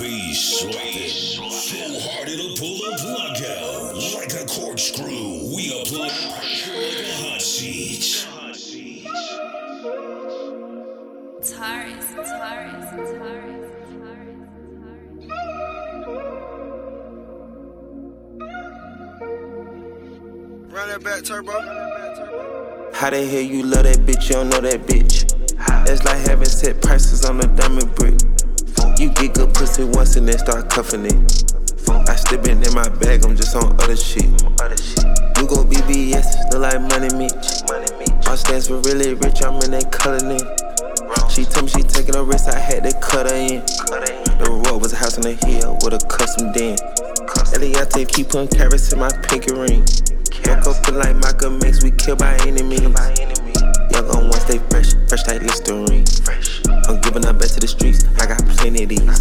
be slapping so hard it'll pull the plug out. Like a corkscrew, we apply pressure like a hot seat. Taurus. Run that back, Turbo. How the hell you love that bitch, you don't know that bitch? It's like having set prices on a diamond brick. You get good pussy once and then start cuffing it. I step in my bag, I'm just on other shit. You go BBS, look like Money Mitch. All stands for really rich, I'm in that color name. She told me she taking a risk, I had to cut her in. The road was a house on the hill with a custom den. Eliante keep putting carrots in my pinky ring. Woke up feel like Michael Mix, we kill by any means. Young on one stay fresh like Listerine. I'm giving her back to the streets, I got plenty of these.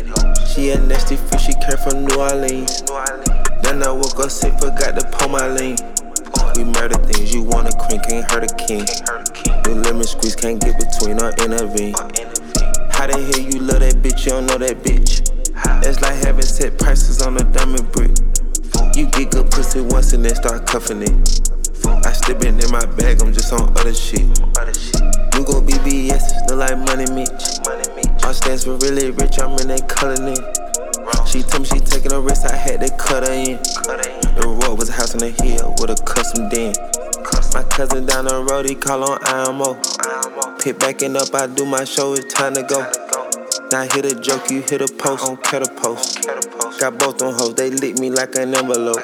She a nasty fish, she came from New Orleans. Then I woke up sick, forgot to pull my lean. We murder things, you want a queen, can't hurt a king. New lemon squeeze, can't get between or intervene. How the hell you love that bitch, you don't know that bitch? It's like having set prices on a diamond brick. You get good pussy once and then start cuffing it. I step in my bag, I'm just on other shit. You go BBS, look like Money Mitch. All stands for really rich, I'm in that color name. She told me she taking a risk, I had to cut her in. The road was a house on the hill with a custom den. My cousin down the road, he call on IMO. Pit backing up, I do my show, it's time to go. Now hit a joke, you hit a post, on Kettle Post. Got both them hoes, they lick me like an envelope.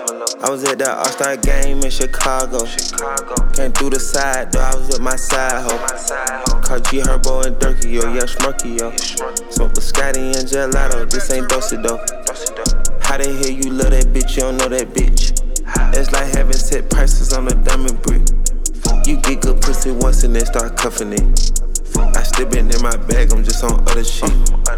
I was at the All-Star game in Chicago. Came through the side, though I was with my side hoe. Caught G Herbo and Durkee, yo, yeah, Schmurky, yo. Smoke Biscotti and gelato, this ain't Dosido. How the hell you love that bitch, you don't know that bitch? It's like having set prices on a diamond brick. You get good pussy once and then start cuffing it. I step in my bag, I'm just on other shit.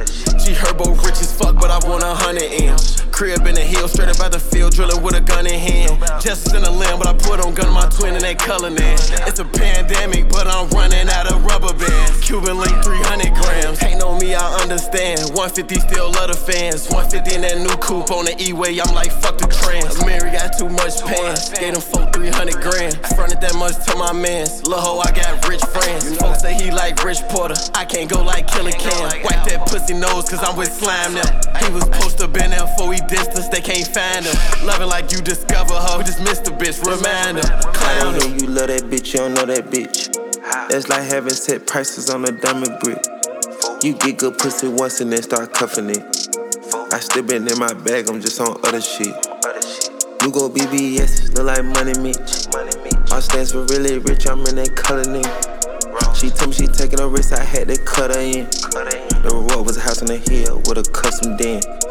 G Herbo rich as fuck, but I want 100 M's. Crib in the hill, straight up out the field, drilling with a gun in hand. Just in a limb, but I put on gun my twin in that color man. It's a pandemic, but I'm running out of rubber bands. Cuban link 300 grams. Ain't on me, I understand. 150 still love the fans. 150 in that new coupe on the E-way, I'm like fuck the trans. Mary got too much pants, gave them folk 300 grand. Fronted that much to my mans. Lil' ho, I got rich friends. Folks say he like Rich Porter, I can't go like Killer Cam. Wipe that pussy nose cause I'm with Slime now. He was supposed to been there before he distance, they can't find him. Loving like you discover her, we just missed the bitch, remind him. Clown him. You love that bitch, you don't know that bitch. It's like having set prices on a diamond brick. You get good pussy once and then start cuffing it. I step in my bag, I'm just on other shit. You go BBS, look like Money Mitch. All stands for really rich, I'm in that color name. She told me she taking a risk, I had to cut her in. The road was a house on the hill with a custom den.